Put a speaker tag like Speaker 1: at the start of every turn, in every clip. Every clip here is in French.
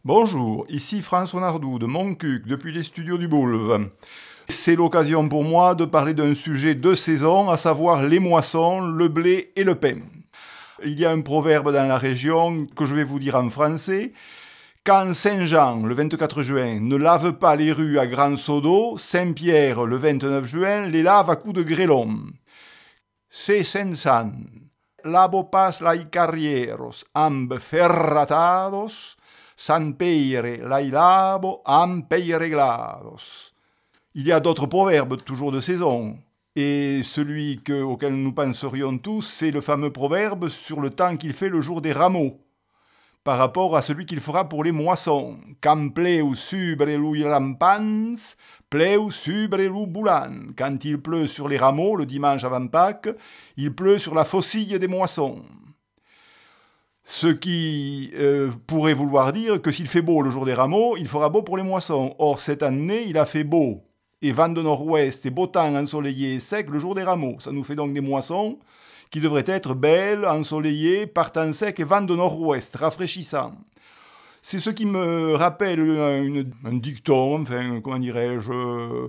Speaker 1: Bonjour, ici François Nardou de Montcuq, depuis les studios du Bouleve. C'est l'occasion pour moi de parler d'un sujet de saison, à savoir les moissons, le blé et le pain. Il y a un proverbe dans la région que je vais vous dire en français. Quand Saint-Jean, le 24 juin, ne lave pas les rues à grands seaux d'eau, Saint-Pierre, le 29 juin, les lave à coups de grêlon. C'est sensan. Lavo pas lai carrieros, amb ferratados, san peire lai lavo, am peireglados. Il y a d'autres proverbes, toujours de saison. Et celui auquel nous penserions tous, c'est le fameux proverbe sur le temps qu'il fait le jour des rameaux, par rapport à celui qu'il fera pour les moissons. Quand pleu subrelu rampans, pleu subrelu boulan. Quand il pleut sur les rameaux, le dimanche avant Pâques, il pleut sur la faucille des moissons. Ce qui pourrait vouloir dire que s'il fait beau le jour des rameaux, il fera beau pour les moissons. Or, cette année, il a fait beau et vent de nord-ouest et beau temps ensoleillé et sec le jour des rameaux. Ça nous fait donc des moissons qui devraient être belles, ensoleillées, par temps sec et vent de nord-ouest, rafraîchissant. C'est ce qui me rappelle un dicton, enfin, comment dirais-je,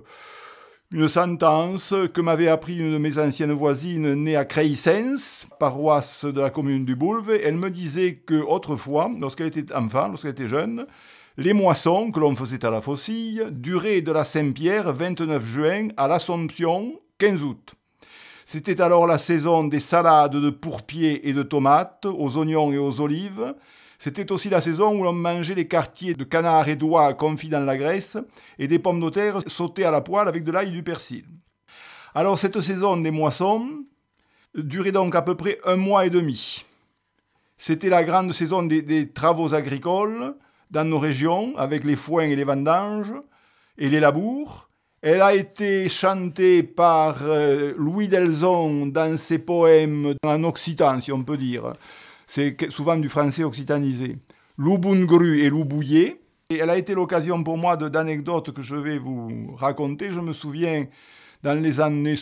Speaker 1: une sentence que m'avait appris une de mes anciennes voisines née à Creissens, paroisse de la commune du Bouleve. Elle me disait qu'autrefois, lorsqu'elle était enfant, lorsqu'elle était jeune, les moissons que l'on faisait à la faucille duraient de la Saint-Pierre, 29 juin, à l'Assomption, 15 août. C'était alors la saison des salades de pourpier et de tomates, aux oignons et aux olives. C'était aussi la saison où l'on mangeait les quartiers de canard et d'oie confits dans la graisse et des pommes de terre sautées à la poêle avec de l'ail et du persil. Alors cette saison des moissons durait donc à peu près 1 mois et demi. C'était la grande saison des travaux agricoles dans nos régions, avec les foins et les vendanges et les labours. Elle a été chantée par Louis Delzon dans ses poèmes en occitan, si on peut dire. C'est souvent du français occitanisé. Louboungru et Loubouillet. Et elle a été l'occasion pour moi d'anecdotes que je vais vous raconter. Je me souviens, dans les années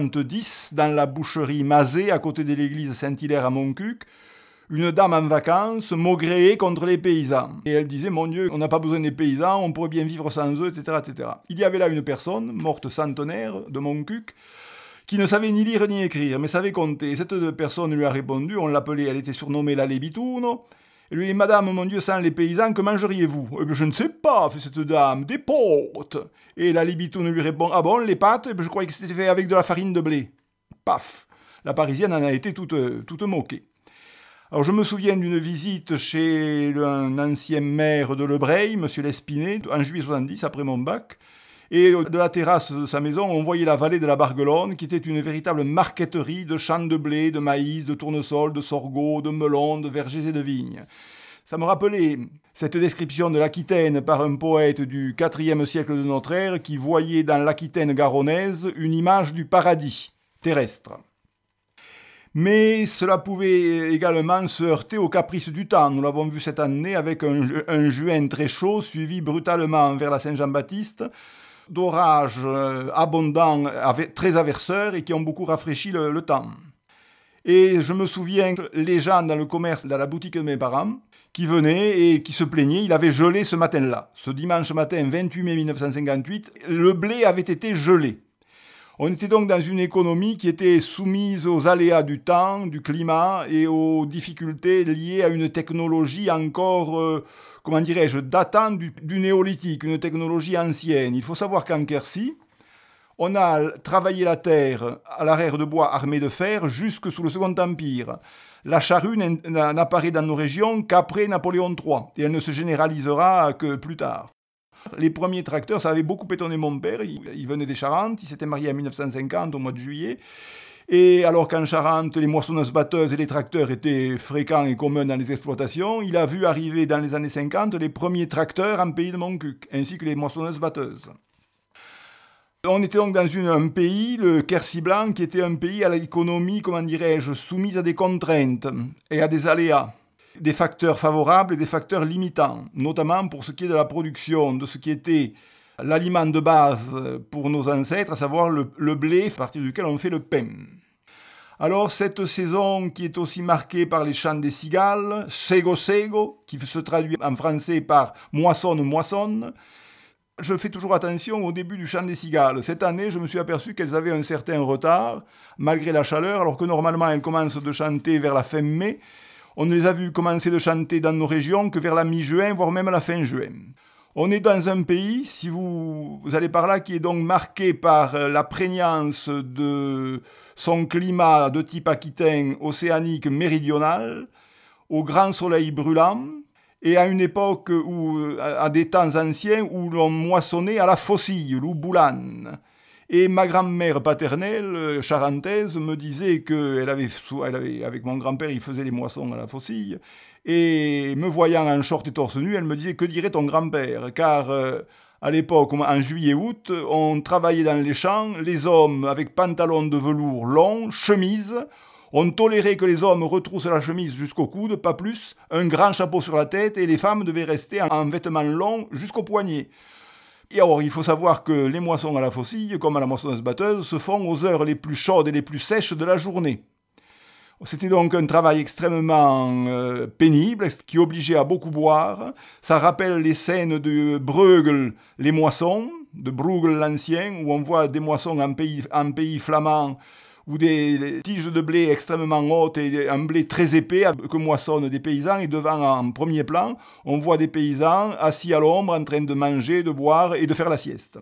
Speaker 1: 70, dans la boucherie Mazet, à côté de l'église Saint-Hilaire à Montcuq, une dame en vacances maugréait contre les paysans. Et elle disait, mon Dieu, on n'a pas besoin des paysans, on pourrait bien vivre sans eux, etc., etc. Il y avait là une personne, morte centenaire, de Montcuq, qui ne savait ni lire ni écrire, mais savait compter. Cette personne lui a répondu, on l'appelait, elle était surnommée la Lébitoune. Elle lui dit, madame, mon Dieu, sans les paysans, que mangeriez-vous? Eh bien, je ne sais pas, fait cette dame, des pâtes. Et la Lébitoune lui répond, ah bon, les pâtes? Eh bien, je croyais que c'était fait avec de la farine de blé. Paf! La Parisienne en a été toute moquée. Alors je me souviens d'une visite chez un ancien maire de Lebreil, M. Lespinay, en juillet 70, après mon bac. Et de la terrasse de sa maison, on voyait la vallée de la Barguelonne, qui était une véritable marqueterie de champs de blé, de maïs, de tournesol, de sorgho, de melons, de vergers et de vignes. Ça me rappelait cette description de l'Aquitaine par un poète du IVe siècle de notre ère qui voyait dans l'Aquitaine garonnaise une image du paradis terrestre. Mais cela pouvait également se heurter aux caprices du temps. Nous l'avons vu cette année avec un juin très chaud, suivi brutalement vers la Saint-Jean-Baptiste, d'orages abondants, très aversseurs et qui ont beaucoup rafraîchi le temps. Et je me souviens, les gens dans le commerce, dans la boutique de mes parents, qui venaient et qui se plaignaient, il avait gelé ce matin-là. Ce dimanche matin, 28 mai 1958, le blé avait été gelé. On était donc dans une économie qui était soumise aux aléas du temps, du climat et aux difficultés liées à une technologie encore, datant du néolithique, une technologie ancienne. Il faut savoir qu'en Quercy, on a travaillé la terre à l'arrière de bois armé de fer jusque sous le Second Empire. La charrue n'apparaît dans nos régions qu'après Napoléon III et elle ne se généralisera que plus tard. Les premiers tracteurs, ça avait beaucoup étonné mon père. Il venait des Charentes, il s'était marié en 1950, au mois de juillet. Et alors qu'en Charente, les moissonneuses-batteuses et les tracteurs étaient fréquents et communs dans les exploitations, il a vu arriver dans les années 50 les premiers tracteurs en pays de Montcuq, ainsi que les moissonneuses-batteuses. On était donc dans un pays, le Quercy blanc, qui était un pays à l'économie, soumise à des contraintes et à des aléas. Des facteurs favorables et des facteurs limitants, notamment pour ce qui est de la production, de ce qui était l'aliment de base pour nos ancêtres, à savoir le blé, à partir duquel on fait le pain. Alors, cette saison qui est aussi marquée par les chants des cigales, Sego Sego, qui se traduit en français par moissonne, moissonne. Je fais toujours attention au début du chant des cigales. Cette année, je me suis aperçu qu'elles avaient un certain retard, malgré la chaleur, alors que normalement, elles commencent de chanter vers la fin mai. On ne les a vues commencer de chanter dans nos régions que vers la mi-juin, voire même la fin juin. On est dans un pays, si vous allez par là, qui est donc marqué par la prégnance de son climat de type aquitain océanique méridional, au grand soleil brûlant, et à une époque où, à des temps anciens où l'on moissonnait à la faucille, l'ouboulane. Et ma grand-mère paternelle, charentaise, me disait qu'elle avait, avec mon grand-père, il faisait les moissons à la faucille. Et me voyant en short et torse nu, elle me disait « Que dirait ton grand-père ?» Car à l'époque, en juillet-août, on travaillait dans les champs, les hommes avec pantalons de velours longs, chemise. On tolérait que les hommes retroussent la chemise jusqu'au coude, pas plus, un grand chapeau sur la tête, et les femmes devaient rester en vêtements longs jusqu'au poignet. Et alors, il faut savoir que les moissons à la faucille, comme à la moissonneuse-batteuse, se font aux heures les plus chaudes et les plus sèches de la journée. C'était donc un travail extrêmement pénible, qui obligeait à beaucoup boire. Ça rappelle les scènes de Bruegel, les moissons, de Bruegel l'Ancien, où on voit des moissons en pays flamand, ou des tiges de blé extrêmement hautes et un blé très épais que moissonnent des paysans. Et devant, en premier plan, on voit des paysans assis à l'ombre en train de manger, de boire et de faire la sieste.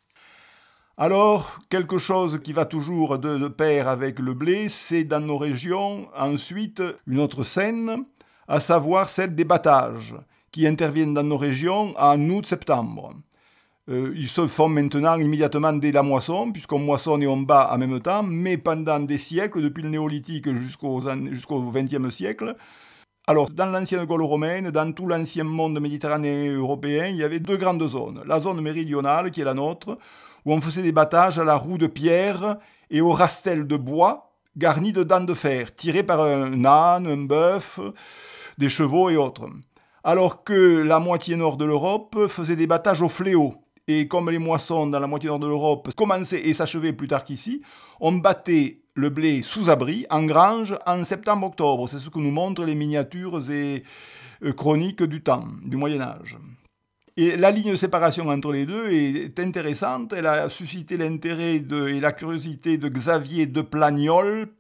Speaker 1: Alors, quelque chose qui va toujours de pair avec le blé, c'est dans nos régions, ensuite, une autre scène, à savoir celle des battages, qui interviennent dans nos régions en août-septembre. Ils se font maintenant immédiatement dès la moisson, puisqu'on moissonne et on bat en même temps, mais pendant des siècles, depuis le néolithique jusqu'au XXe siècle. Alors, dans l'ancienne Gaule romaine, dans tout l'ancien monde méditerranéen et européen, il y avait deux grandes zones. La zone méridionale, qui est la nôtre, où on faisait des battages à la roue de pierre et au rastel de bois, garnis de dents de fer, tirés par un âne, un bœuf, des chevaux et autres. Alors que la moitié nord de l'Europe faisait des battages au fléau. Et comme les moissons dans la moitié nord de l'Europe commençaient et s'achevaient plus tard qu'ici, on battait le blé sous abri, en grange, en septembre-octobre. C'est ce que nous montrent les miniatures et chroniques du temps, du Moyen-Âge. Et la ligne de séparation entre les deux est intéressante. Elle a suscité l'intérêt et la curiosité de Xavier de Plagnol,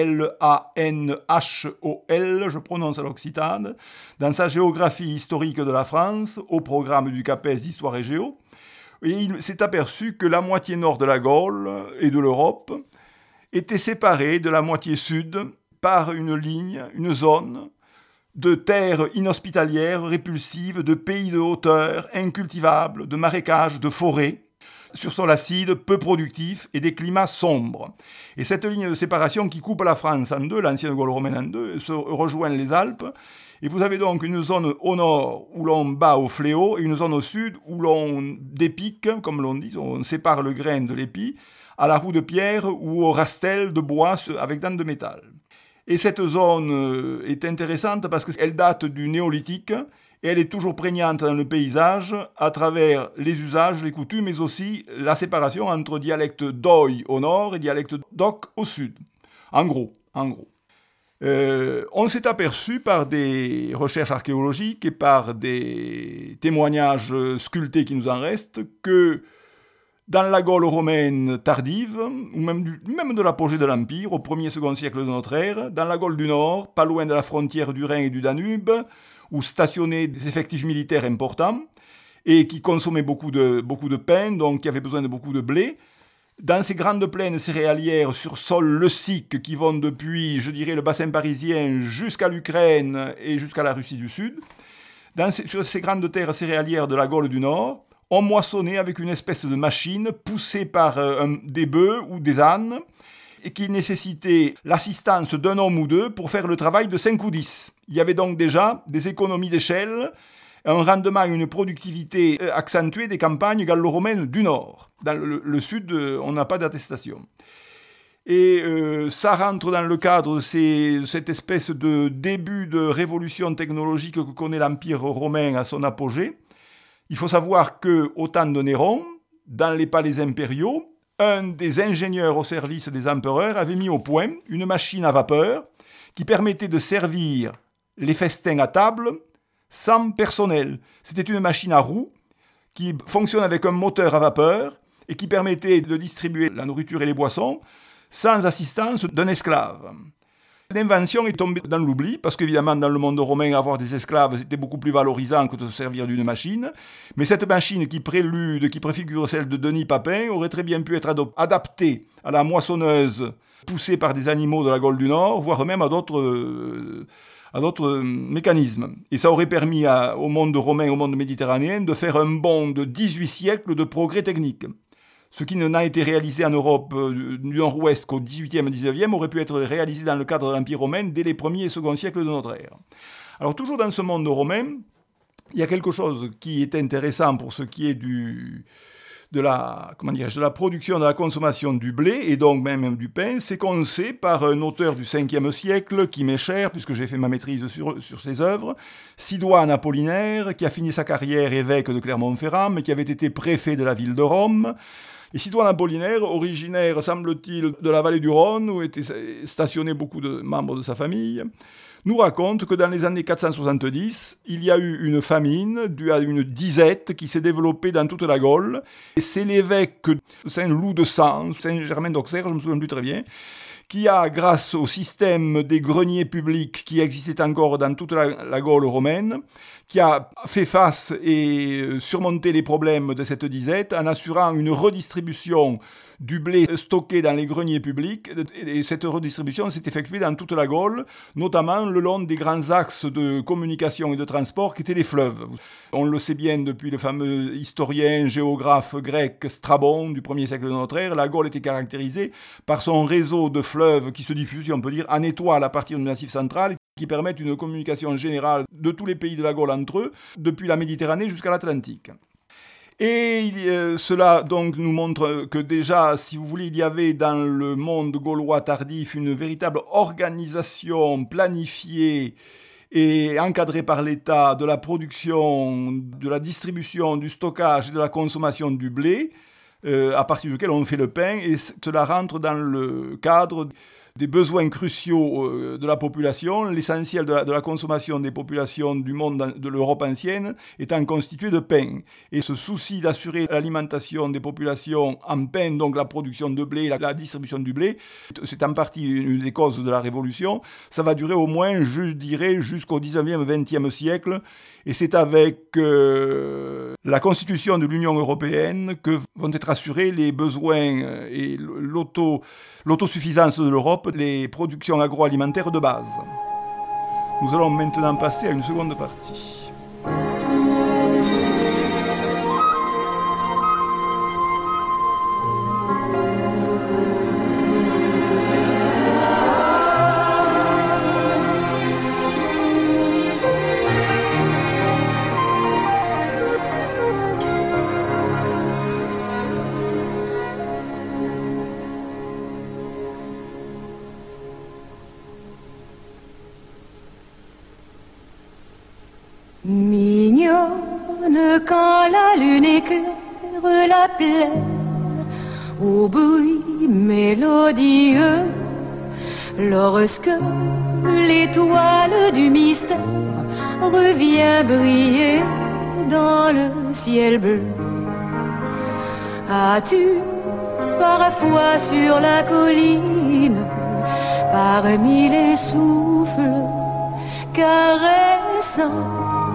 Speaker 1: P-L-A-N-H-O-L, je prononce à l'occitane, dans sa géographie historique de la France, au programme du CAPES d'Histoire et Géo. Et il s'est aperçu que la moitié nord de la Gaule et de l'Europe était séparée de la moitié sud par une ligne, une zone de terres inhospitalières, répulsives, de pays de hauteur, incultivables, de marécages, de forêts, sur sol acide, peu productif et des climats sombres. Et cette ligne de séparation qui coupe la France en deux, l'ancienne Gaule romaine en deux, se rejoint les Alpes. Et vous avez donc une zone au nord où l'on bat au fléau et une zone au sud où l'on dépique, comme l'on dit, on sépare le grain de l'épi, à la roue de pierre ou au rastel de bois avec dents de métal. Et cette zone est intéressante parce qu'elle date du néolithique et elle est toujours prégnante dans le paysage à travers les usages, les coutumes, mais aussi la séparation entre dialecte d'Oï au nord et dialecte d'Oc au sud. En gros. On s'est aperçu par des recherches archéologiques et par des témoignages sculptés qui nous en restent que dans la Gaule romaine tardive, ou même de l'apogée de l'Empire, au 1er et 2e siècle de notre ère, dans la Gaule du Nord, pas loin de la frontière du Rhin et du Danube, où stationnaient des effectifs militaires importants et qui consommaient beaucoup de pain, donc qui avaient besoin de beaucoup de blé, dans ces grandes plaines céréalières sur sol leucique qui vont depuis, je dirais, le bassin parisien jusqu'à l'Ukraine et jusqu'à la Russie du Sud, sur ces grandes terres céréalières de la Gaule du Nord, on moissonnait avec une espèce de machine poussée par des bœufs ou des ânes et qui nécessitait l'assistance d'un homme ou deux pour faire le travail de 5 ou 10. Il y avait donc déjà des économies d'échelle, un rendement, une productivité accentuée des campagnes gallo-romaines du Nord. Dans le Sud, on n'a pas d'attestation. Et ça rentre dans le cadre de cette espèce de début de révolution technologique que connaît l'Empire romain à son apogée. Il faut savoir qu'au temps de Néron, dans les palais impériaux, un des ingénieurs au service des empereurs avait mis au point une machine à vapeur qui permettait de servir les festins à table sans personnel. C'était une machine à roues qui fonctionne avec un moteur à vapeur et qui permettait de distribuer la nourriture et les boissons sans assistance d'un esclave. L'invention est tombée dans l'oubli, parce qu'évidemment, dans le monde romain, avoir des esclaves, c'était beaucoup plus valorisant que de se servir d'une machine. Mais cette machine qui préfigure celle de Denis Papin, aurait très bien pu être adaptée à la moissonneuse poussée par des animaux de la Gaule du Nord, voire même à d'autres mécanismes. Et ça aurait permis au monde romain, au monde méditerranéen, de faire un bond de 18 siècles de progrès technique. Ce qui n'a été réalisé en Europe du Nord-Ouest qu'au XVIIIe et XIXe aurait pu être réalisé dans le cadre de l'Empire romain dès les 1er et 2e siècles de notre ère. Alors toujours dans ce monde romain, il y a quelque chose qui est intéressant pour ce qui est de la production, de la consommation du blé et donc même du pain, c'est qu'on sait par un auteur du 5e siècle qui m'est cher, puisque j'ai fait ma maîtrise sur ses œuvres, Sidoine Apollinaire, qui a fini sa carrière évêque de Clermont-Ferrand, mais qui avait été préfet de la ville de Rome. Et Sidoine Apollinaire, originaire, semble-t-il, de la vallée du Rhône, où étaient stationnés beaucoup de membres de sa famille, nous raconte que dans les années 470, il y a eu une famine due à une disette qui s'est développée dans toute la Gaule. Et c'est l'évêque Saint-Loup de Sens, Saint-Germain d'Auxerre, je ne me souviens plus très bien, qui a, grâce au système des greniers publics qui existait encore dans toute la Gaule romaine, qui a fait face et surmonté les problèmes de cette disette en assurant une redistribution du blé stocké dans les greniers publics. Et cette redistribution s'est effectuée dans toute la Gaule, notamment le long des grands axes de communication et de transport qui étaient les fleuves. On le sait bien depuis le fameux historien, géographe grec Strabon du 1er siècle de notre ère, la Gaule était caractérisée par son réseau de fleuves qui se diffusent, on peut dire, en étoile à partir du Massif central, qui permettent une communication générale de tous les pays de la Gaule entre eux, depuis la Méditerranée jusqu'à l'Atlantique. Et cela donc nous montre que déjà, si vous voulez, il y avait dans le monde gaulois tardif une véritable organisation planifiée et encadrée par l'État de la production, de la distribution, du stockage et de la consommation du blé, à partir duquel on fait le pain, et cela rentre dans le cadre des besoins cruciaux de la population, l'essentiel de la consommation des populations du monde de l'Europe ancienne étant constitué de pain. Et ce souci d'assurer l'alimentation des populations en pain, donc la production de blé, la distribution du blé, c'est en partie une des causes de la Révolution. Ça va durer au moins, je dirais, jusqu'au 19e, 20e siècle. Et c'est avec la constitution de l'Union européenne que vont être assurés les besoins et l'autosuffisance de l'Europe, les productions agroalimentaires de base. Nous allons maintenant passer à une seconde partie.
Speaker 2: Mignonne quand la lune éclaire la plaine au bruit mélodieux, lorsque l'étoile du mystère revient briller dans le ciel bleu. As-tu parfois sur la colline, parmi les souffles caressants,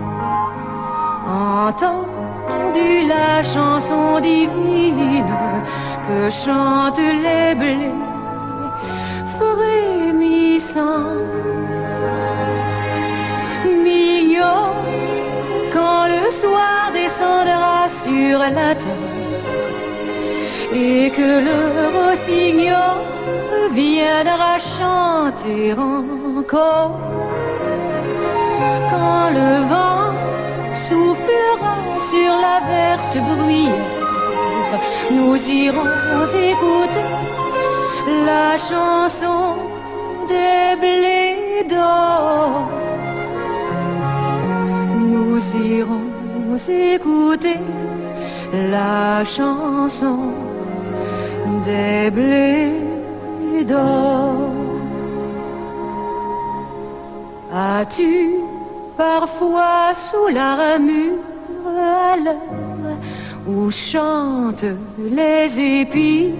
Speaker 2: entendu la chanson divine que chantent les blés frémissants? Mignon, quand le soir descendra sur la terre et que le rossignol viendra chanter encore, quand le vent soufflera sur la verte bruyère, nous irons écouter la chanson des blés d'or. Nous irons écouter la chanson des blés d'or. As-tu parfois sous la ramure, à l'heure où chantent les épis,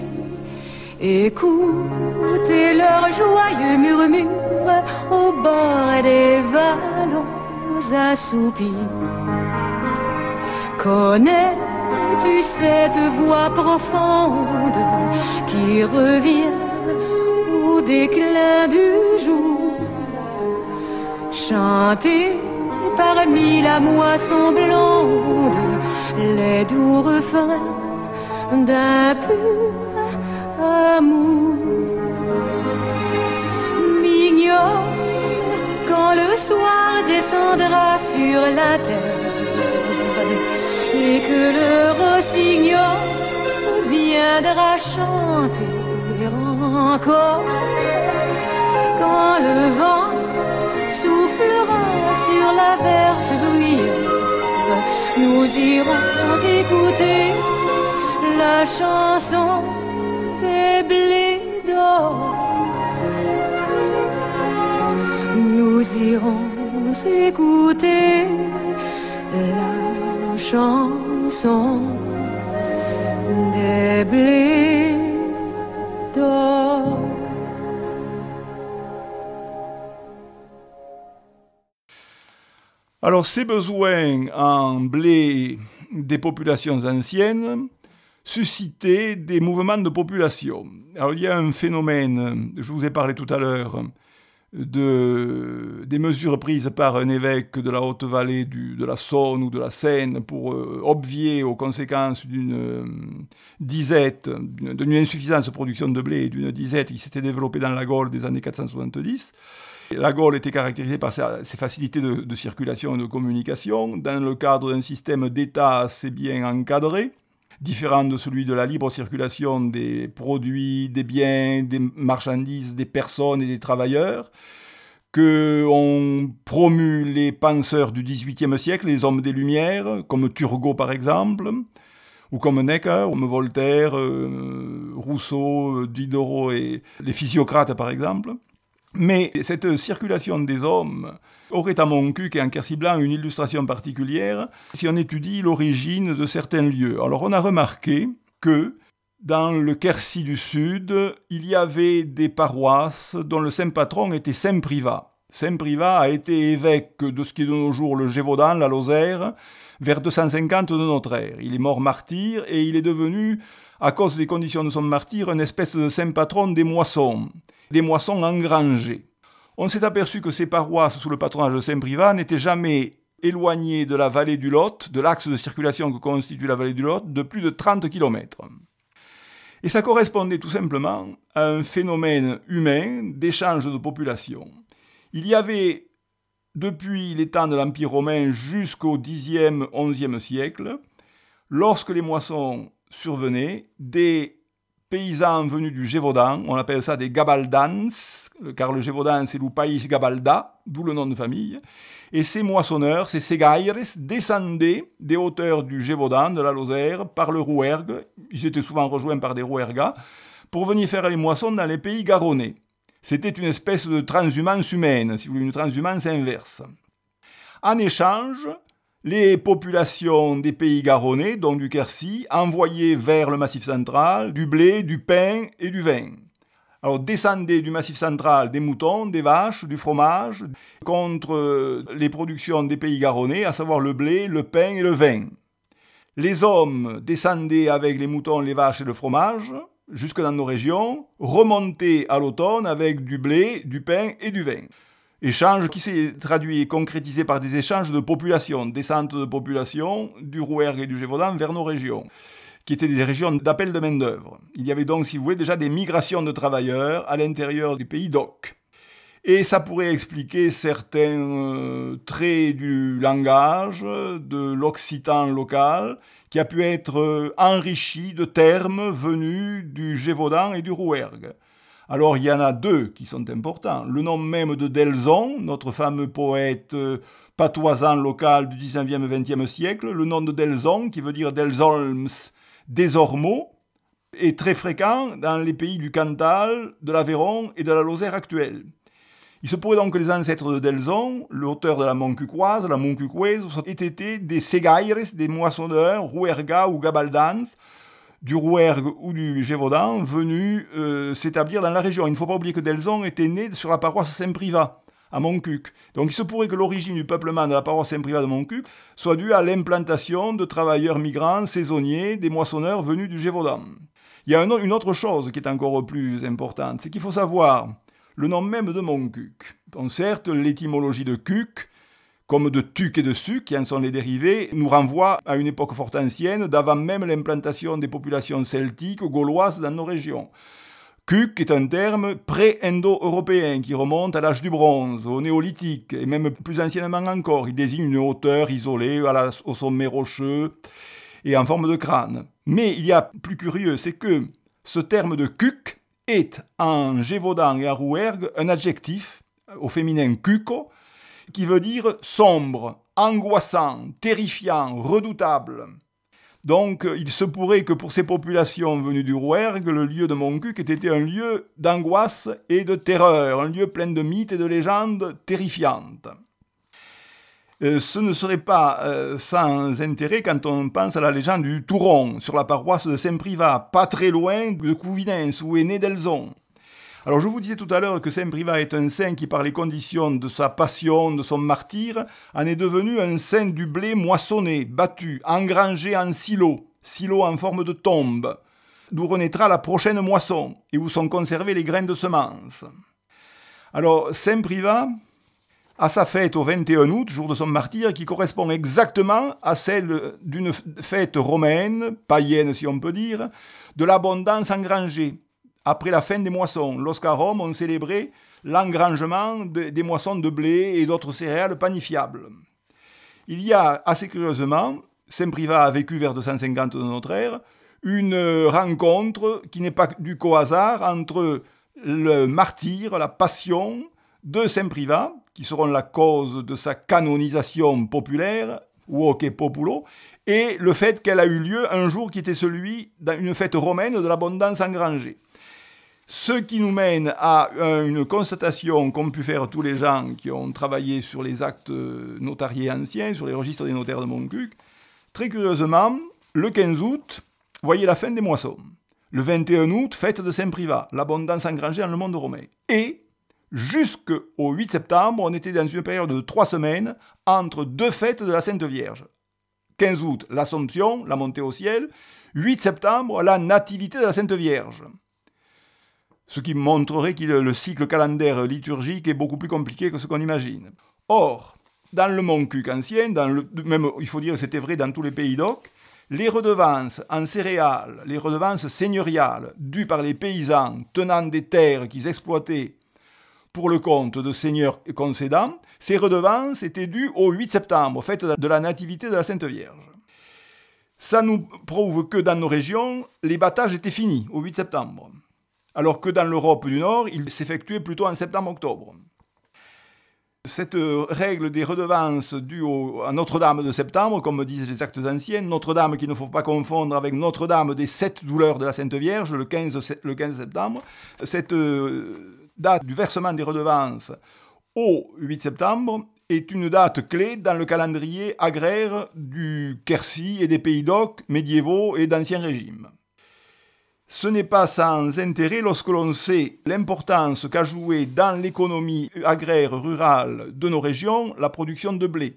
Speaker 2: écoutez leur joyeux murmure au bord des vallons assoupis? Connais-tu cette voix profonde qui revient au déclin du jour, chantée parmi la moisson blonde, les doux refrains d'un pur amour? Mignon, quand le soir descendra sur la terre et que le rossignol viendra chanter encore, quand le vent soufflera sur la verte bruyère, nous irons écouter la chanson des blés d'or. Nous irons écouter la chanson des blés d'or.
Speaker 1: Alors, ces besoins en blé des populations anciennes suscitaient des mouvements de population. Alors, il y a un phénomène, je vous ai parlé tout à l'heure, des mesures prises par un évêque de la Haute-Vallée de la Saône ou de la Seine pour obvier aux conséquences d'une disette, d'une insuffisance de production de blé et d'une disette qui s'était développée dans la Gaule des années 470. La Gaule était caractérisée par ses facilités de circulation et de communication dans le cadre d'un système d'État assez bien encadré, différent de celui de la libre circulation des produits, des biens, des marchandises, des personnes et des travailleurs, que ont promu les penseurs du XVIIIe siècle, les hommes des Lumières, comme Turgot par exemple, ou comme Necker, comme Voltaire, Rousseau, Diderot et les physiocrates par exemple. Mais cette circulation des hommes aurait à Montcuq et en Quercy Blanc une illustration particulière si on étudie l'origine de certains lieux. Alors on a remarqué que dans le Quercy du Sud, il y avait des paroisses dont le saint patron était Saint Privat. Saint Privat a été évêque de ce qui est de nos jours le Gévaudan, la Lozère, vers 250 de notre ère. Il est mort martyr et il est devenu, à cause des conditions de son martyre, une espèce de saint patron des moissons engrangées. On s'est aperçu que ces paroisses sous le patronage de Saint Privat n'étaient jamais éloignées de la vallée du Lot, de l'axe de circulation que constitue la vallée du Lot, de plus de 30 km. Et ça correspondait tout simplement à un phénomène humain d'échange de population. Il y avait, depuis les temps de l'Empire romain jusqu'au Xe, XIe siècle, lorsque les moissons survenaient, des paysans venus du Gévaudan, on appelle ça des gabaldans, car le Gévaudan c'est le pays Gabalda, d'où le nom de famille, et ces moissonneurs, ces segaires, descendaient des hauteurs du Gévaudan, de la Lozère, par le Rouergue, ils étaient souvent rejoints par des Rouergas, pour venir faire les moissons dans les pays garonnais. C'était une espèce de transhumance humaine, si vous voulez, une transhumance inverse. En échange, les populations des pays garonnais, donc du Quercy, envoyaient vers le Massif central du blé, du pain et du vin. Alors descendaient du Massif central des moutons, des vaches, du fromage, contre les productions des pays garonnais, à savoir le blé, le pain et le vin. Les hommes descendaient avec les moutons, les vaches et le fromage, jusque dans nos régions, remontaient à l'automne avec du blé, du pain et du vin. Échange qui s'est traduit et concrétisé par des échanges de population, descente de population du Rouergue et du Gévaudan vers nos régions, qui étaient des régions d'appel de main-d'œuvre. Il y avait donc, si vous voulez, déjà des migrations de travailleurs à l'intérieur du pays d'Oc. Et ça pourrait expliquer certains traits du langage, de l'occitan local, qui a pu être enrichi de termes venus du Gévaudan et du Rouergue. Alors, il y en a deux qui sont importants. Le nom même de Delzon, notre fameux poète patoisan local du 19e, 20e siècle, le nom de Delzon, qui veut dire Delzolms des Ormeaux, est très fréquent dans les pays du Cantal, de l'Aveyron et de la Lozère actuelle. Il se pourrait donc que les ancêtres de Delzon, l'auteur de la Montcuquoise, la Montcuquoise, aient été des segaires, des moissonneurs, rouergas ou gabaldans, du Rouergue ou du Gévaudan, venus s'établir dans la région. Il ne faut pas oublier que Delzon était né sur la paroisse Saint-Privat, à Montcuq. Donc il se pourrait que l'origine du peuplement de la paroisse Saint-Privat de Montcuq soit due à l'implantation de travailleurs migrants saisonniers, des moissonneurs venus du Gévaudan. Il y a une autre chose qui est encore plus importante, c'est qu'il faut savoir le nom même de Montcuq. Bon, certes, l'étymologie de Cuc, comme de Tuc et de Suc, qui en sont les dérivés, nous renvoie à une époque fort ancienne, d'avant même l'implantation des populations celtiques gauloises dans nos régions. Cuc est un terme pré-indo-européen qui remonte à l'âge du bronze, au néolithique, et même plus anciennement encore. Il désigne une hauteur isolée au sommet rocheux et en forme de crâne. Mais il y a plus curieux, c'est que ce terme de Cuc est en Gévaudan et à Rouergue un adjectif, au féminin cuco, qui veut dire sombre, angoissant, terrifiant, redoutable. Donc il se pourrait que pour ces populations venues du Rouergue, le lieu de Montcuq ait été un lieu d'angoisse et de terreur, un lieu plein de mythes et de légendes terrifiantes. Ce ne serait pas sans intérêt quand on pense à la légende du Touron, sur la paroisse de Saint-Privat, pas très loin de Couvinens, où est né Delzon. Alors je vous disais tout à l'heure que Saint-Privat est un saint qui, par les conditions de sa passion, de son martyre, en est devenu un saint du blé moissonné, battu, engrangé en silos en forme de tombe, d'où renaîtra la prochaine moisson, et où sont conservés les grains de semences. Alors Saint-Privat à sa fête au 21 août, jour de son martyre, qui correspond exactement à celle d'une fête romaine, païenne si on peut dire, de l'abondance engrangée, après la fin des moissons, lorsqu'à Rome on célébrait l'engrangement des moissons de blé et d'autres céréales panifiables. Il y a, assez curieusement, Saint-Privat a vécu vers 250 de notre ère, une rencontre qui n'est pas du qu'au hasard entre le martyre, la passion de Saint-Privat, qui seront la cause de sa canonisation populaire, voce populo, et le fait qu'elle a eu lieu un jour qui était celui d'une fête romaine de l'abondance engrangée. Ce qui nous mène à une constatation qu'ont pu faire tous les gens qui ont travaillé sur les actes notariés anciens, sur les registres des notaires de Montcuq. Très curieusement, le 15 août, voyez la fin des moissons. Le 21 août, fête de Saint-Privat, l'abondance engrangée dans le monde romain. Et jusqu'au 8 septembre, on était dans une période de 3 semaines entre deux fêtes de la Sainte Vierge. 15 août, l'Assomption, la montée au ciel. 8 septembre, la nativité de la Sainte Vierge. Ce qui montrerait que le cycle calendaire liturgique est beaucoup plus compliqué que ce qu'on imagine. Or, dans le Montcuq ancien, même il faut dire que c'était vrai dans tous les pays d'Oc, les redevances en céréales, les redevances seigneuriales dues par les paysans tenant des terres qu'ils exploitaient pour le compte de seigneurs concédants, ces redevances étaient dues au 8 septembre, fête de la nativité de la Sainte Vierge. Ça nous prouve que dans nos régions, les battages étaient finis au 8 septembre, alors que dans l'Europe du Nord, ils s'effectuaient plutôt en septembre-octobre. Cette règle des redevances dues à Notre-Dame de septembre, comme disent les actes anciens, Notre-Dame qu'il ne faut pas confondre avec Notre-Dame des 7 douleurs de la Sainte Vierge, le 15 septembre, cette date du versement des redevances au 8 septembre est une date clé dans le calendrier agraire du Quercy et des pays d'Oc médiévaux et d'Ancien Régime. Ce n'est pas sans intérêt lorsque l'on sait l'importance qu'a joué dans l'économie agraire rurale de nos régions la production de blé.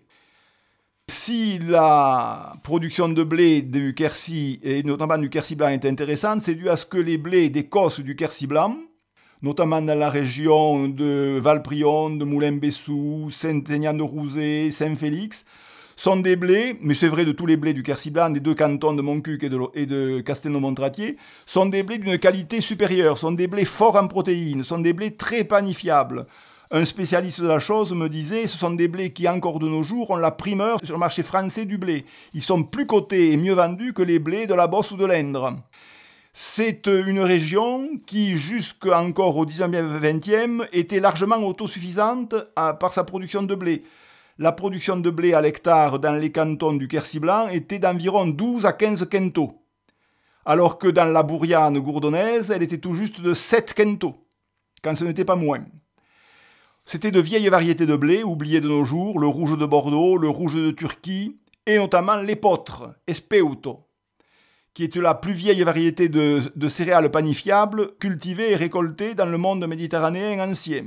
Speaker 1: Si la production de blé du Quercy, et notamment du Quercy blanc, est intéressante, c'est dû à ce que les blés des cosses du Quercy blanc, notamment dans la région de Valprion, de Moulins-Bessou, Saint-Aignan-de-Rouzé, Saint-Félix, sont des blés, mais c'est vrai de tous les blés du Quercy blanc, des deux cantons de Montcuq et de Castelnau-Montratier, sont des blés d'une qualité supérieure, sont des blés forts en protéines, sont des blés très panifiables. Un spécialiste de la chose me disait, ce sont des blés qui, encore de nos jours, ont la primeur sur le marché français du blé. Ils sont plus cotés et mieux vendus que les blés de la Beauce ou de l'Indre. C'est une région qui, jusqu'encore au 19e et 20e, était largement autosuffisante par sa production de blé. La production de blé à l'hectare dans les cantons du Quercy blanc était d'environ 12 à 15 quintaux. alors que dans la Bourriane gourdonnaise, elle était tout juste de 7 quintaux, quand ce n'était pas moins. C'était de vieilles variétés de blé, oubliées de nos jours, le rouge de Bordeaux, le rouge de Turquie, et notamment l'épeautre, espeuto, qui est la plus vieille variété de céréales panifiables cultivée et récoltée dans le monde méditerranéen ancien.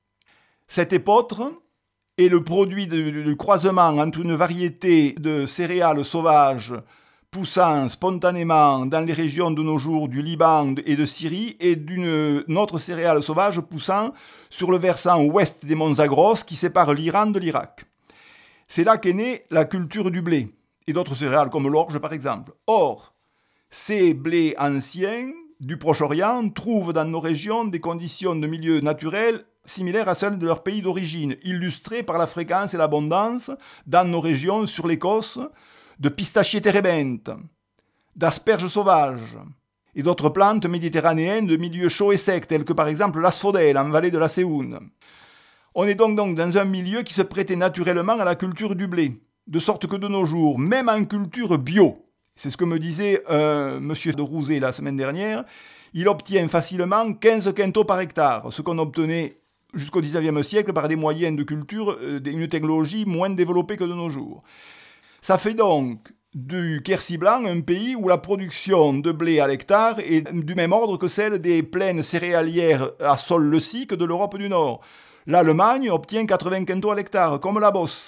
Speaker 1: Cet épeautre est le produit du croisement entre une variété de céréales sauvages poussant spontanément dans les régions de nos jours du Liban et de Syrie et d'une autre céréale sauvage poussant sur le versant ouest des monts Zagros qui séparent l'Iran de l'Irak. C'est là qu'est née la culture du blé et d'autres céréales comme l'orge par exemple. Or, ces blés anciens du Proche-Orient trouvent dans nos régions des conditions de milieu naturel similaires à celles de leur pays d'origine, illustrées par la fréquence et l'abondance dans nos régions sur l'Écosse de pistachiers térébinthes, d'asperges sauvages et d'autres plantes méditerranéennes de milieux chauds et secs, telles que par exemple l'asphodèle en vallée de la Séoune. On est donc dans un milieu qui se prêtait naturellement à la culture du blé, de sorte que de nos jours, même en culture bio, c'est ce que me disait monsieur de Rouzet la semaine dernière, il obtient facilement 15 quintaux par hectare, ce qu'on obtenait jusqu'au XIXe siècle par des moyens de culture d'une technologie moins développée que de nos jours. Ça fait donc du Quercy blanc un pays où la production de blé à l'hectare est du même ordre que celle des plaines céréalières à sol leucique de l'Europe du Nord. L'Allemagne obtient 80 quintaux à l'hectare, comme la Beauce.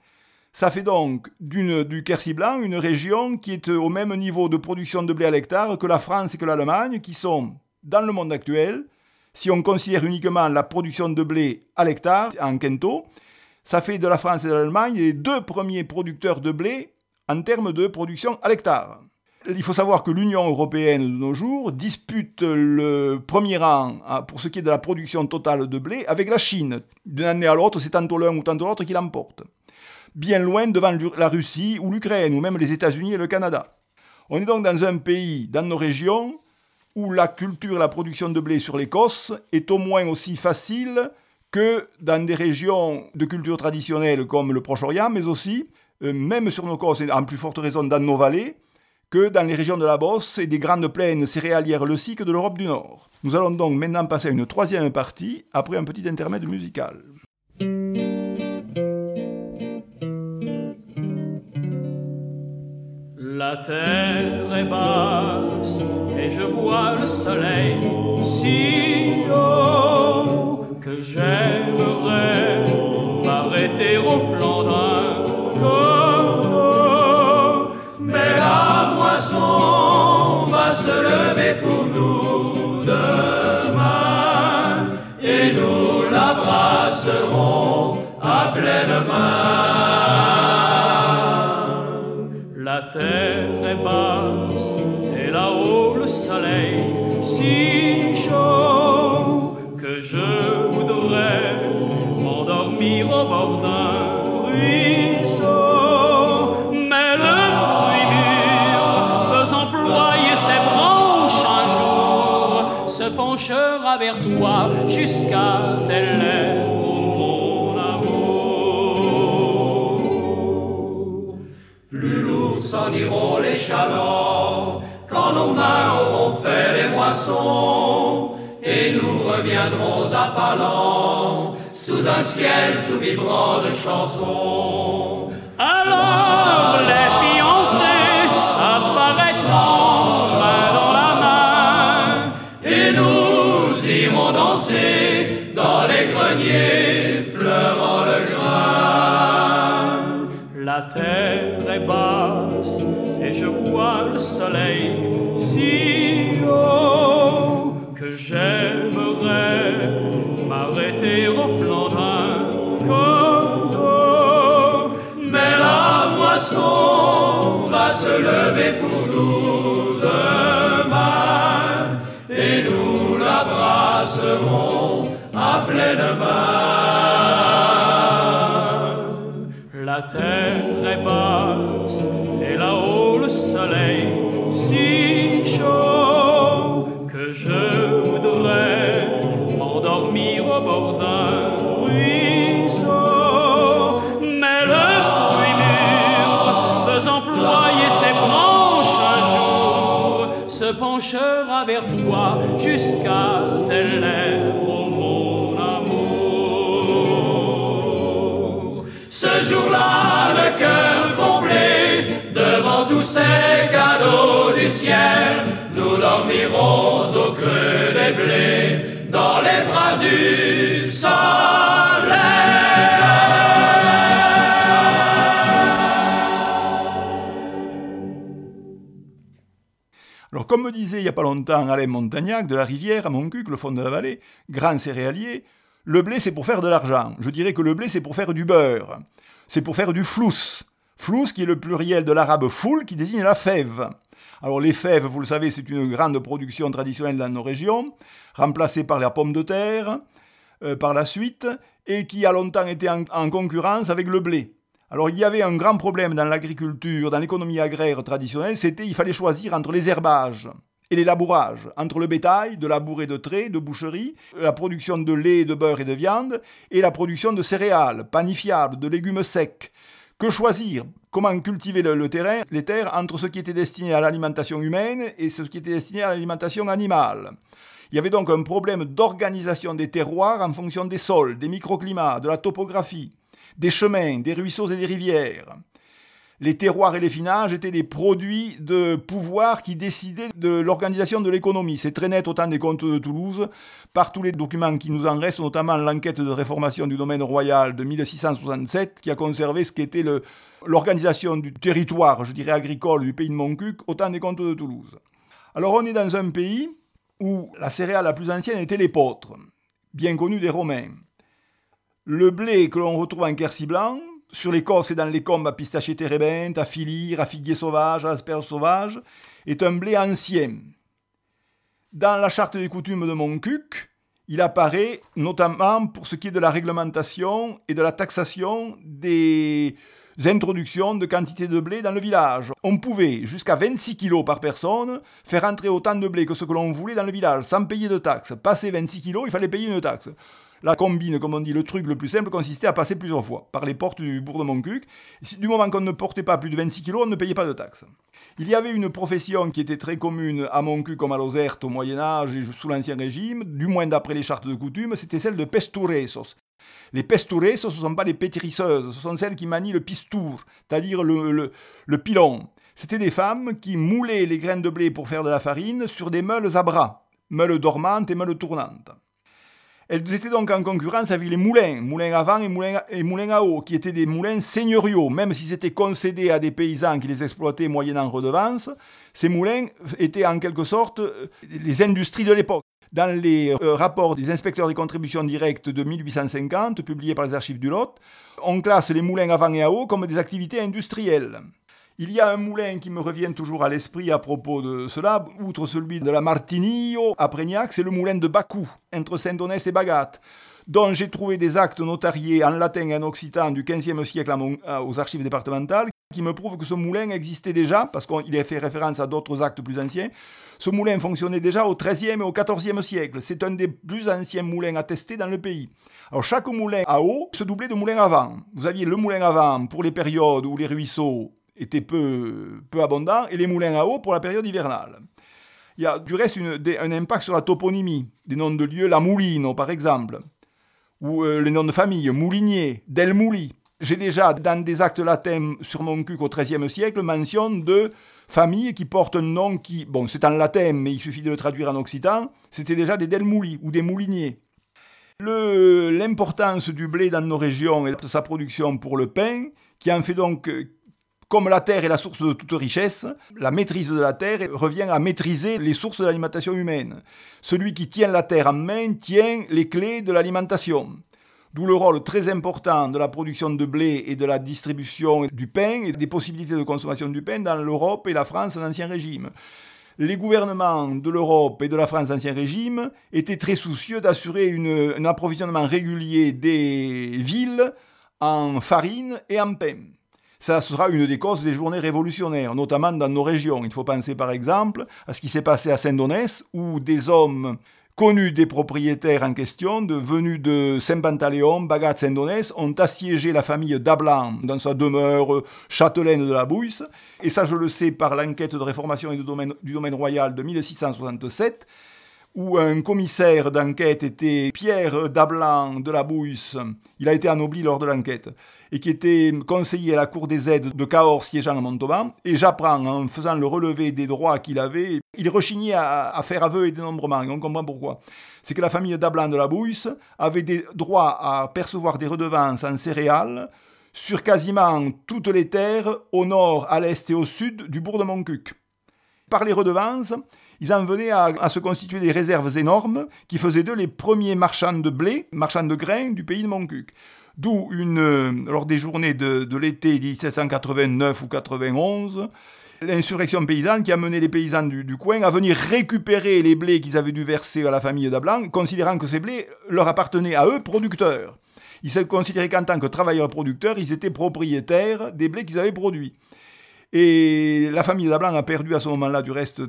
Speaker 1: Ça fait donc du Quercy blanc une région qui est au même niveau de production de blé à l'hectare que la France et que l'Allemagne, qui sont, dans le monde actuel, si on considère uniquement la production de blé à l'hectare, en quintaux, ça fait de la France et de l'Allemagne les deux premiers producteurs de blé en termes de production à l'hectare. Il faut savoir que l'Union européenne de nos jours dispute le premier rang pour ce qui est de la production totale de blé avec la Chine. D'une année à l'autre, c'est tantôt l'un ou tantôt l'autre qui l'emporte. Bien loin devant la Russie ou l'Ukraine, ou même les États-Unis et le Canada. On est donc dans un pays, dans nos régions, où la culture et la production de blé sur l'Écosse est au moins aussi facile que dans des régions de culture traditionnelle comme le Proche-Orient, mais aussi, même sur nos côtes, et en plus forte raison dans nos vallées, que dans les régions de la Beauce et des grandes plaines céréalières leuciques de l'Europe du Nord. Nous allons donc maintenant passer à une troisième partie, après un petit intermède musical.
Speaker 3: La terre est basse et je vois le soleil si haut que j'aimerais m'arrêter au flanc d'un coteau. Mais la moisson va se lever pour nous demain et nous la brasserons à pleine main. La terre est basse et là-haut le soleil si chaud que je voudrais m'endormir au bord d'un ruisseau. Mais le fruit mûr, faisant ployer ses branches un jour, se penchera vers toi jusqu'à tes lèvres. S'en iront les chalands quand nos mains auront fait les moissons, et nous reviendrons à Palan sous un ciel tout vibrant de chansons. Alors les fiancés apparaîtront main dans la main, et nous irons danser dans les greniers fleurant le grain. La terre est basse et je vois le soleil si haut que j'aimerais m'arrêter au flanc d'un coteau. Mais la moisson va se lever pour nous demain et nous la brasserons à pleine main. La terre est basse et là-haut le soleil si chaud que je voudrais m'endormir au bord d'un ruisseau. Mais le fruit mûr, faisant ployer ses branches un jour, se penchera vers toi jusqu'à tes lèvres, mon amour. Ce jour-là, le cœur comblé, devant tous ces cadeaux du ciel, nous dormirons au creux des blés, dans les bras du soleil.
Speaker 1: Alors, comme me disait il n'y a pas longtemps Alain Montagnac de la Rivière à Montcuq, le fond de la vallée, grand céréalier, le blé c'est pour faire de l'argent. Je dirais que le blé c'est pour faire du beurre. C'est pour faire du flous. Flous qui est le pluriel de l'arabe foul qui désigne la fève. Alors les fèves, vous le savez, c'est une grande production traditionnelle dans nos régions, remplacée par la pomme de terre par la suite, et qui a longtemps été en concurrence avec le blé. Alors il y avait un grand problème dans l'agriculture, dans l'économie agraire traditionnelle, c'était qu'il fallait choisir entre les herbages et les labourages, entre le bétail, de labour et de trait, de boucherie, la production de lait, de beurre et de viande, et la production de céréales, panifiables, de légumes secs. Que choisir? Comment cultiver le terrain, les terres, entre ce qui était destiné à l'alimentation humaine et ce qui était destiné à l'alimentation animale? Il y avait donc un problème d'organisation des terroirs en fonction des sols, des microclimats, de la topographie, des chemins, des ruisseaux et des rivières. Les terroirs et les finages étaient des produits de pouvoir qui décidaient de l'organisation de l'économie. C'est très net au temps des comptes de Toulouse, par tous les documents qui nous en restent, notamment l'enquête de réformation du domaine royal de 1667, qui a conservé ce qu'était l'organisation du territoire, je dirais agricole, du pays de Montcuq, au temps des comptes de Toulouse. Alors on est dans un pays où la céréale la plus ancienne était l'épeautre, bien connue des Romains. Le blé que l'on retrouve en Quercy blanc, sur l'écorce et dans les combes à pistachier térébinthe, à filir, à figuier sauvage, à asperges sauvages, est un blé ancien. Dans la charte des coutumes de Montcuq, il apparaît notamment pour ce qui est de la réglementation et de la taxation des introductions de quantité de blé dans le village. On pouvait, jusqu'à 26 kilos par personne, faire entrer autant de blé que ce que l'on voulait dans le village, sans payer de taxes. Passer 26 kilos, il fallait payer une taxe. La combine, comme on dit, le truc le plus simple, consistait à passer plusieurs fois par les portes du bourg de Montcuq. Du moment qu'on ne portait pas plus de 26 kilos, on ne payait pas de taxes. Il y avait une profession qui était très commune à Montcuq comme à Lozerte au Moyen-Âge et sous l'Ancien Régime, du moins d'après les chartes de coutume, c'était celle de pesturesos. Les pesturesos, ce ne sont pas les pétrisseuses, ce sont celles qui manient le pistour, c'est-à-dire le pilon. C'était des femmes qui moulaient les graines de blé pour faire de la farine sur des meules à bras, meules dormantes et meules tournantes. Elles étaient donc en concurrence avec les moulins, moulins à vent et moulins à eau, qui étaient des moulins seigneuriaux. Même si c'était concédé à des paysans qui les exploitaient moyennant redevance, ces moulins étaient en quelque sorte les industries de l'époque. Dans les rapports des inspecteurs des contributions directes de 1850, publiés par les archives du Lot, on classe les moulins à vent et à eau comme des activités industrielles. Il y a un moulin qui me revient toujours à l'esprit à propos de cela, outre celui de la Martinillo à Prégnac, c'est le moulin de Bacou, entre Saint-Donès et Bagat, dont j'ai trouvé des actes notariés en latin et en occitan du XVe siècle aux archives départementales, qui me prouvent que ce moulin existait déjà, parce qu'il a fait référence à d'autres actes plus anciens. Ce moulin fonctionnait déjà au XIIIe et au XIVe siècle. C'est un des plus anciens moulins attestés dans le pays. Alors chaque moulin à eau se doublait de moulin à vent. Vous aviez le moulin à vent pour les périodes où les ruisseaux étaient peu abondants, et les moulins à eau pour la période hivernale. Il y a du reste un impact sur la toponymie, des noms de lieux, la Moulino par exemple, ou les noms de famille, Moulinier, Del Mouli. J'ai déjà, dans des actes latins sur Montcuq au XIIIe siècle, mention de familles qui portent un nom qui, bon, c'est en latin, mais il suffit de le traduire en occitan, c'était déjà des Del Mouli ou des Mouliniers. L'importance du blé dans nos régions et de sa production pour le pain, qui en fait donc, comme la terre est la source de toute richesse, la maîtrise de la terre revient à maîtriser les sources de l'alimentation humaine. Celui qui tient la terre en main tient les clés de l'alimentation. D'où le rôle très important de la production de blé et de la distribution du pain et des possibilités de consommation du pain dans l'Europe et la France en Ancien Régime. Les gouvernements de l'Europe et de la France d'Ancien Régime étaient très soucieux d'assurer un approvisionnement régulier des villes en farine et en pain. Ça sera une des causes des journées révolutionnaires, notamment dans nos régions. Il faut penser par exemple à ce qui s'est passé à Saint-Donès, où des hommes connus des propriétaires en question, venus de Saint-Pantaléon, Bagat, Saint-Donès, ont assiégé la famille Dablan dans sa demeure châtelaine de la Bouisse. Et ça, je le sais par l'enquête de réformation et du domaine royal de 1667, où un commissaire d'enquête était Pierre Dablan de la Bouisse. Il a été anobli lors de l'enquête, et qui était conseiller à la cour des aides de Cahors siégeant à Montauban. Et j'apprends, en faisant le relevé des droits qu'il avait, il rechignait à faire aveu et dénombrement, et on comprend pourquoi. C'est que la famille Dablan de la Bouisse avait des droits à percevoir des redevances en céréales sur quasiment toutes les terres au nord, à l'est et au sud du bourg de Montcuq. Par les redevances, ils en venaient à se constituer des réserves énormes qui faisaient d'eux les premiers marchands de blé, marchands de grains du pays de Montcuq. D'où, lors des journées de l'été 1789 ou 91, l'insurrection paysanne qui a mené les paysans du coin à venir récupérer les blés qu'ils avaient dû verser à la famille Dablan, considérant que ces blés leur appartenaient à eux, producteurs. Ils se considéraient qu'en tant que travailleurs producteurs, ils étaient propriétaires des blés qu'ils avaient produits. Et la famille Dablan a perdu à ce moment-là, du reste,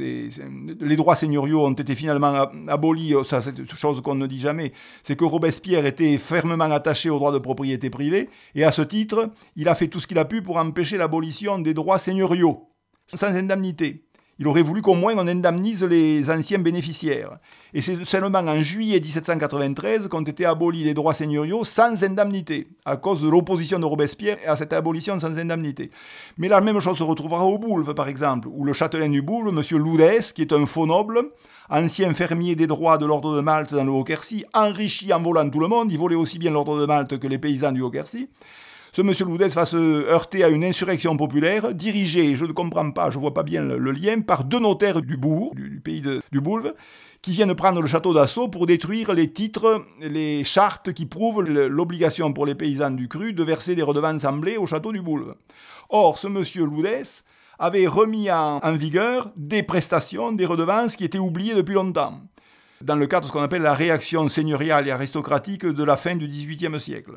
Speaker 1: les droits seigneuriaux ont été finalement abolis. Ça, c'est une chose qu'on ne dit jamais. C'est que Robespierre était fermement attaché aux droits de propriété privée. Et à ce titre, il a fait tout ce qu'il a pu pour empêcher l'abolition des droits seigneuriaux, sans indemnité. Il aurait voulu qu'au moins on indemnise les anciens bénéficiaires. Et c'est seulement en juillet 1793 qu'ont été abolis les droits seigneuriaux sans indemnité, à cause de l'opposition de Robespierre à cette abolition sans indemnité. Mais la même chose se retrouvera au Boulve, par exemple, où le châtelain du Boulve, M. Loudès, qui est un faux noble, ancien fermier des droits de l'ordre de Malte dans le Haut-Quercy, enrichi en volant tout le monde, il volait aussi bien l'ordre de Malte que les paysans du Haut-Quercy. Ce monsieur Loudès va se heurter à une insurrection populaire dirigée, je ne comprends pas, je ne vois pas bien le lien, par deux notaires du bourg, du pays du Boulve, qui viennent prendre le château d'assaut pour détruire les titres, les chartes qui prouvent l'obligation pour les paysans du cru de verser des redevances en blé au château du Boulve. Or, ce monsieur Loudès avait remis en vigueur des prestations, des redevances qui étaient oubliées depuis longtemps, dans le cadre de ce qu'on appelle la réaction seigneuriale et aristocratique de la fin du XVIIIe siècle.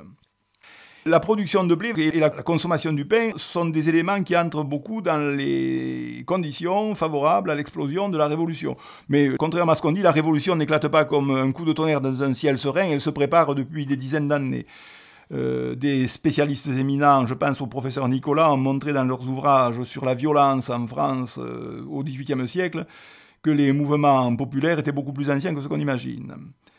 Speaker 1: La production de blé et la consommation du pain sont des éléments qui entrent beaucoup dans les conditions favorables à l'explosion de la Révolution. Mais contrairement à ce qu'on dit, la Révolution n'éclate pas comme un coup de tonnerre dans un ciel serein, elle se prépare depuis des dizaines d'années. Des spécialistes éminents, je pense au professeur Nicolas, ont montré dans leurs ouvrages sur la violence en France au XVIIIe siècle que les mouvements populaires étaient beaucoup plus anciens que ce qu'on imagine.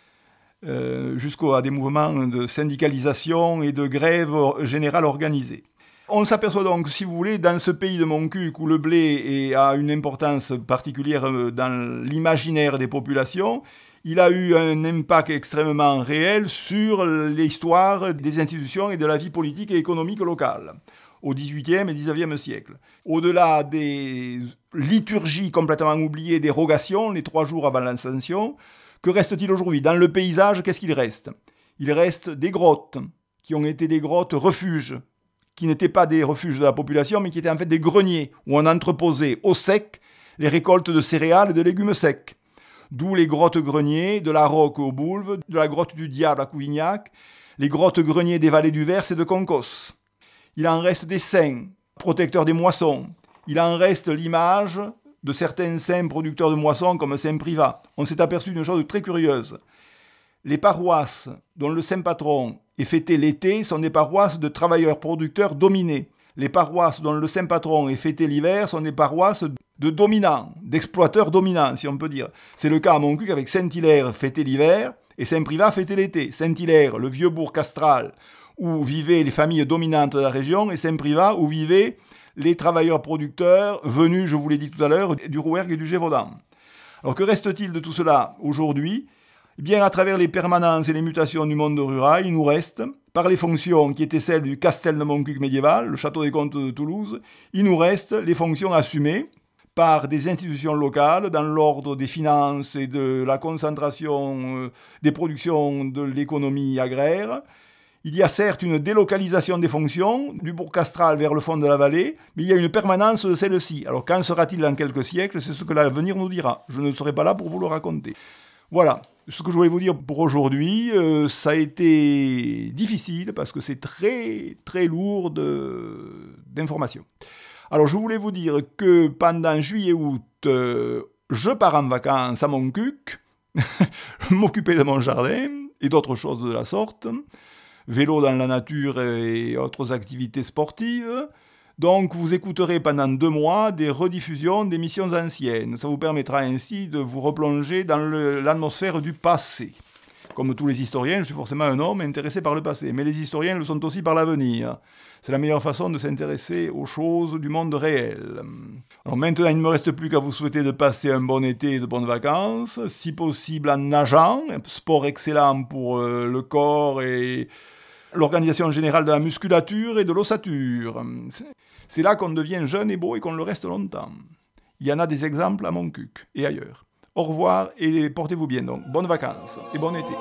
Speaker 1: Jusqu'à des mouvements de syndicalisation et de grève générale organisée. On s'aperçoit donc, si vous voulez, dans ce pays de Montcuq où le blé a une importance particulière dans l'imaginaire des populations, il a eu un impact extrêmement réel sur l'histoire des institutions et de la vie politique et économique locale, au XVIIIe et XIXe siècle. Au-delà des liturgies complètement oubliées, des rogations, les 3 jours avant l'Ascension, que reste-t-il aujourd'hui ? Dans le paysage, qu'est-ce qu'il reste ? Il reste des grottes, qui ont été des grottes refuges, qui n'étaient pas des refuges de la population, mais qui étaient en fait des greniers, où on entreposait au sec les récoltes de céréales et de légumes secs. D'où les grottes-greniers de la Roque au Boulve, de la grotte du Diable à Couvignac, les grottes-greniers des vallées du Vers et de Concosse. Il en reste des saints, protecteurs des moissons. Il en reste l'image de certains saints producteurs de moissons comme Saint Privat. On s'est aperçu d'une chose très curieuse. Les paroisses dont le saint patron est fêté l'été sont des paroisses de travailleurs producteurs dominés. Les paroisses dont le saint patron est fêté l'hiver sont des paroisses de dominants, d'exploiteurs dominants, si on peut dire. C'est le cas à Montcuq avec Saint-Hilaire fêté l'hiver et Saint Privat fêté l'été. Saint-Hilaire, le vieux bourg castral où vivaient les familles dominantes de la région, et Saint Privat où vivaient les travailleurs producteurs venus, je vous l'ai dit tout à l'heure, du Rouergue et du Gévaudan. Alors que reste-t-il de tout cela aujourd'hui ? Eh bien, à travers les permanences et les mutations du monde rural, il nous reste, par les fonctions qui étaient celles du Castel de Montcuq médiéval, le château des comtes de Toulouse, il nous reste les fonctions assumées par des institutions locales dans l'ordre des finances et de la concentration des productions de l'économie agraire. Il y a certes une délocalisation des fonctions du bourg castral vers le fond de la vallée, mais il y a une permanence de celle-ci. Alors qu'en sera-t-il dans quelques siècles ? C'est ce que l'avenir nous dira. Je ne serai pas là pour vous le raconter. Voilà, ce que je voulais vous dire pour aujourd'hui. Ça a été difficile parce que c'est très très lourd d'informations. Alors je voulais vous dire que pendant juillet-août, je pars en vacances à Montcuq, m'occuper de mon jardin et d'autres choses de la sorte, vélo dans la nature et autres activités sportives. Donc vous écouterez pendant 2 mois des rediffusions d'émissions anciennes. Ça vous permettra ainsi de vous replonger dans l'atmosphère du passé. Comme tous les historiens, je suis forcément un homme intéressé par le passé, mais les historiens le sont aussi par l'avenir. C'est la meilleure façon de s'intéresser aux choses du monde réel. Alors maintenant, il ne me reste plus qu'à vous souhaiter de passer un bon été et de bonnes vacances, si possible en nageant, un sport excellent pour le corps et l'organisation générale de la musculature et de l'ossature. C'est là qu'on devient jeune et beau et qu'on le reste longtemps. Il y en a des exemples à Montcuq et ailleurs. Au revoir et portez-vous bien donc. Bonnes vacances et bon été.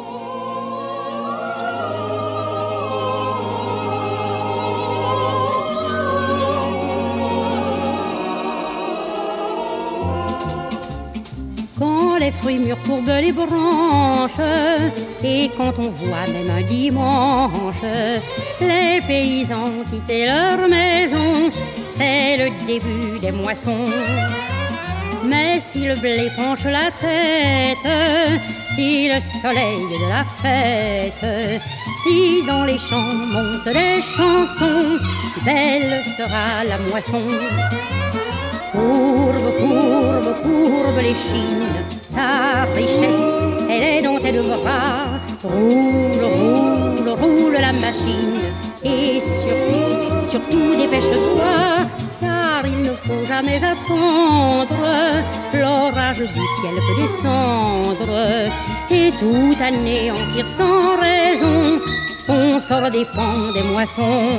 Speaker 4: Quand les fruits mûrs courbent les branches, et quand on voit même un dimanche les paysans quitter leur maison, c'est le début des moissons. Mais si le blé penche la tête, si le soleil de la fête, si dans les champs montent les chansons, belle sera la moisson. Courbe, courbe, courbe les chines, ta richesse, elle est dans tes 2 bras. Roule, roule, roule la machine, et surtout, surtout dépêche-toi, car il ne faut jamais attendre. L'orage du ciel peut descendre, et toute anéantir sans raison ton sort dépend des moissons.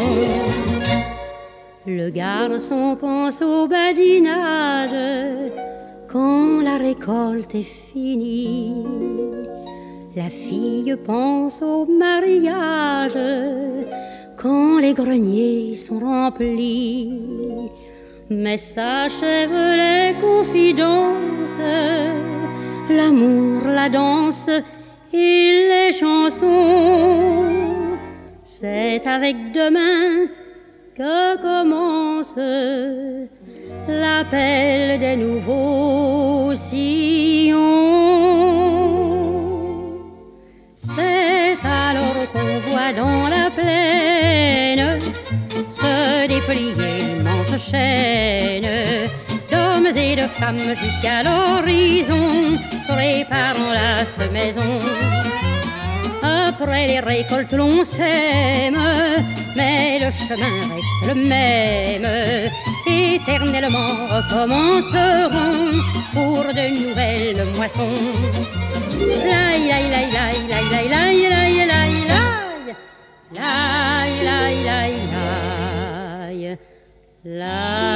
Speaker 4: Le garçon pense au badinage quand la récolte est finie. La fille pense au mariage quand les greniers sont remplis. Mais s'achèvent les confidences, l'amour, la danse et les chansons. C'est avec demain que commence l'appel des nouveaux sillons. C'est alors qu'on voit dans la plaine se déplier l'immense chaîne d'hommes et de femmes jusqu'à l'horizon, préparant la semaison. Après les récoltes l'on sème, mais le chemin reste le même. Éternellement recommenceront pour de nouvelles moissons. Laï, laï, laï, laï, laï, laï, laï, laï, laï, laï, laï, laï, laï, laï, laï.